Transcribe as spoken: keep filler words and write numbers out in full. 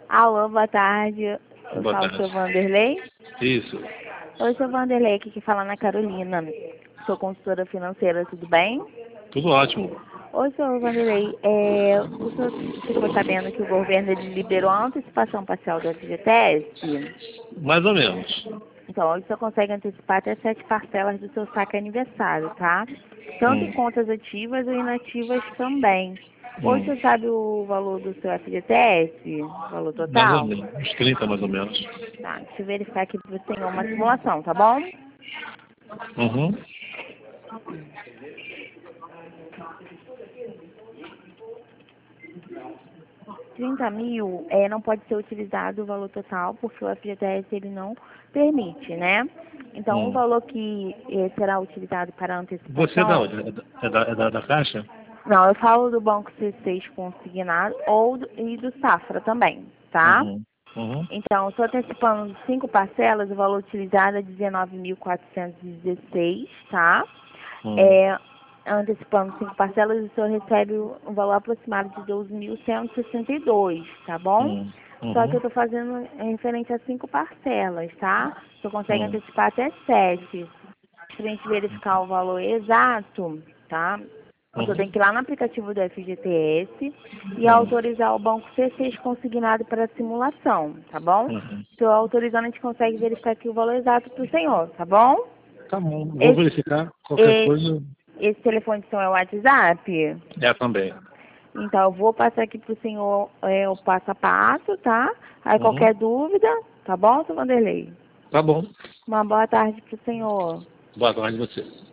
Alô, boa tarde. Eu Boa falo tarde. com o seu Vanderlei. Isso. Oi, seu Vanderlei, aqui que fala na Carolina. Sou consultora financeira, tudo bem? Tudo ótimo. Oi, seu Vanderlei. É, o senhor ficou sabendo que o governo ele liberou a antecipação parcial do F G T S? Mais ou menos. Então, hoje você consegue antecipar até sete parcelas do seu saque aniversário, tá? Tanto em Hum. contas ativas ou inativas também. Hoje Hum. você sabe o valor do seu F G T S? Valor Mais ou total? menos. Uns trinta mais ou menos. Tá, deixa eu verificar aqui para você uma simulação, tá bom? Uhum. trinta mil é, não pode ser utilizado o valor total, porque o F G T S ele não permite, né? Então, o Hum. valor que eh, será utilizado para Você é da antecipação... onde? É da, é da, é da, da Caixa? Não, eu falo do Banco C seis consignado ou do, e do Safra também, tá? Uhum. Uhum. Então, estou antecipando cinco parcelas, o valor utilizado é dezenove mil quatrocentos e dezesseis, tá? Hum. É, antecipando cinco parcelas, o senhor recebe um valor aproximado de doze mil cento e sessenta e dois, tá bom? Hum. Só que eu Uhum. estou fazendo referente a cinco parcelas, tá? O senhor consegue Hum. antecipar até sete. Para a gente verificar o valor exato, tá? O senhor tem Uhum. que ir lá no aplicativo do F G T S e Hum. autorizar o banco C seis consignado para simulação, tá bom? Uhum. Se eu autorizando, a gente consegue verificar aqui o valor exato para o senhor, tá bom? Tá bom. Vou Esse, verificar qualquer esse, coisa. esse telefone do senhor é o WhatsApp? É também. Então, eu vou passar aqui para o senhor é, o passo a passo, tá? Aí, Uhum. qualquer dúvida, tá bom, seu Vanderlei? Tá bom. Uma boa tarde para o senhor. Boa tarde a você.